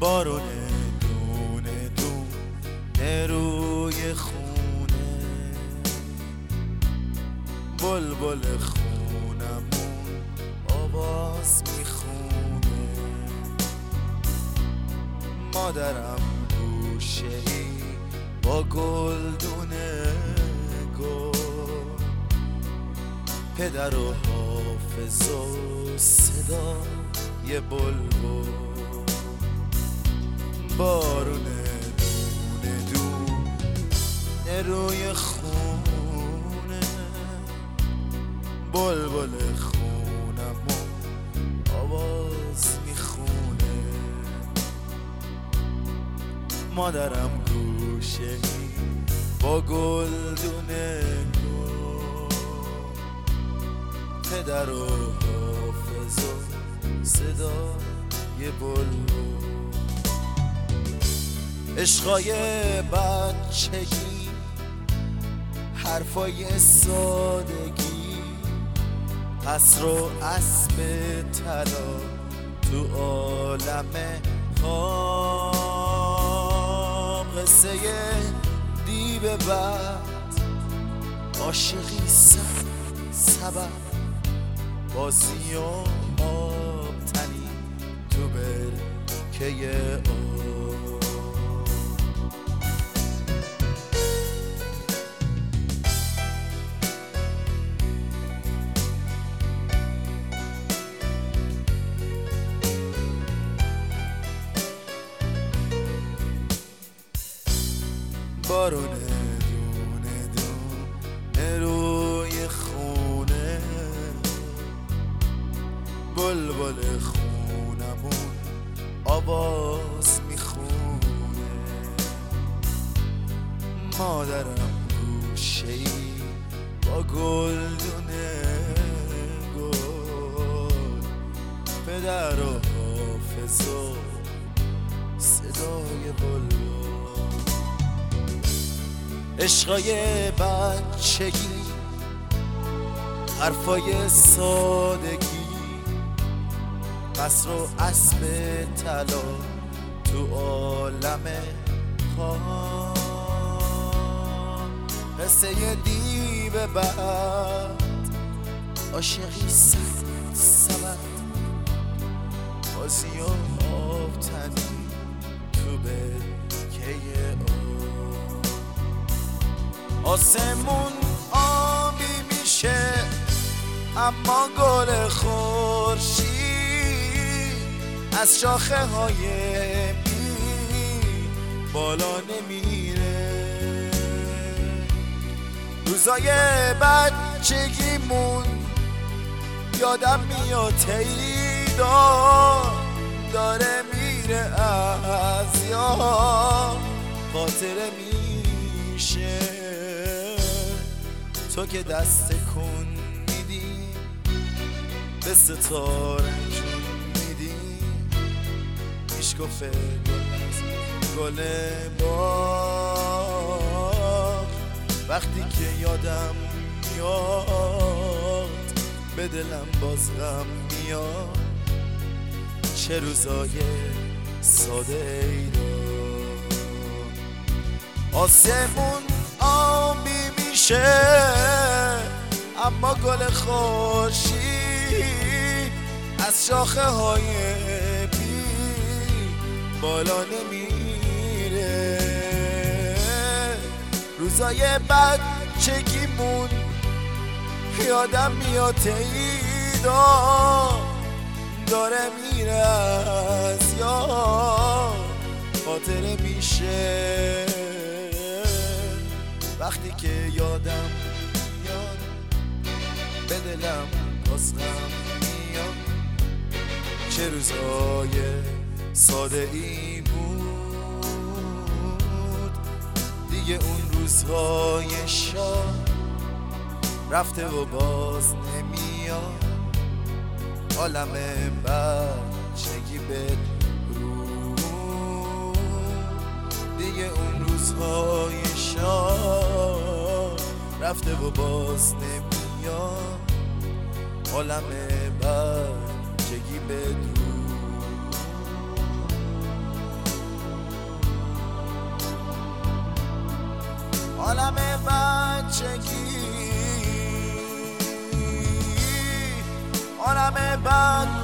بارونه دونه دونه روی خونه، بلبل خونمون آواز میخونه. مادرم گوشه‌ای با گلدونه گل، پدر و حافظ و صدای بلبل. بارونه دونه دونه روی خونه، بلبل خونمون آواز میخونه. مادرم گوشه‌ای با گلدونه گل، پدر و حافظ و صدای بلبل. عشقای بچگی، حرفای سادگی، قصر و اسب طلا تو عالم خواب. قصه دیو بد، عاشقی سبب، بازی و آب تنی تو برکه آب. بارونه دونه دونه روی خونه، بلبل خونمون آواز میخونه. مادرم گوشه‌ای با گلدونه گل، پدر و حافظ و صدای بلبل. عشقای بچگی، حرفای سادگی، قصر و اسب طلا تو عالم خواب. قصه دیو بد، عاشقی سبد، بازی و آب تنی تو برکه آب. آسمون آبی میشه اما گل خورشید از شاخه های بی بالا نمیره. روزای بچگیمون یادم میاد داره میره از یاد، خاطره میشه تو که دست کن میدی به ستاره جون میدی. میشکفه گل باغ، وقتی که یادم میاد به دلم باز غم میاد. چه روزای ساده ای دار. آسمون آبی میشه اما گل خورشید از شاخه های بی بالا نمیره. روزای بچگیمون یادم میاد داره میره از یاد، خاطره میشه وقتی که یادم میاد به دلم باز غم میاد. چه روزای ساده ای بود دیگه، اون روزهای شاد رفته و باز نمیاد. عالم بچگی بدرود دیگه، اون روزهای شاد رفته و باز نمیاد. عالم بچگی بدرود. عالم بچگی، عالم بد